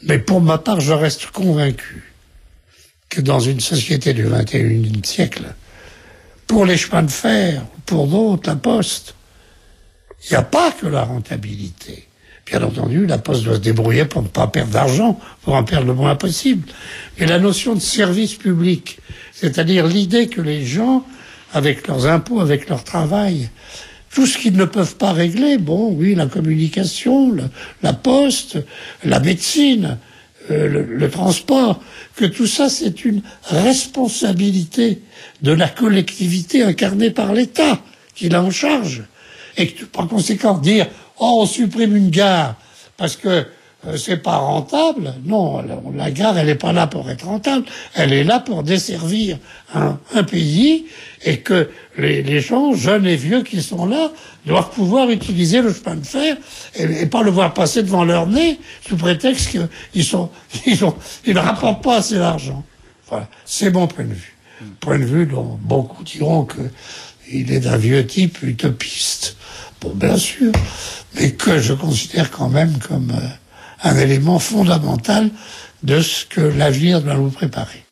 Mais pour ma part, je reste convaincu que dans une société du XXIe siècle, pour les chemins de fer, pour d'autres, la Poste, il n'y a pas que la rentabilité. Bien entendu, la Poste doit se débrouiller pour ne pas perdre d'argent, pour en perdre le moins possible. Et la notion de service public, c'est-à-dire l'idée que les gens, avec leurs impôts, avec leur travail, tout ce qu'ils ne peuvent pas régler, bon, oui, la communication, la poste, la médecine, le transport, que tout ça, c'est une responsabilité de la collectivité incarnée par l'État, qui l'a en charge. Et que, par conséquent, dire « Oh, on supprime une gare parce que c'est pas rentable », non, la gare, elle n'est pas là pour être rentable, elle est là pour desservir un pays, et que les gens, jeunes et vieux qui sont là, doivent pouvoir utiliser le chemin de fer et pas le voir passer devant leur nez sous prétexte qu'ils ne rapportent pas assez d'argent. Voilà, c'est mon point de vue. Point de vue dont beaucoup diront qu'il est d'un vieux type utopiste. Bon, bien sûr, mais que je considère quand même comme un élément fondamental de ce que l'avenir doit nous préparer.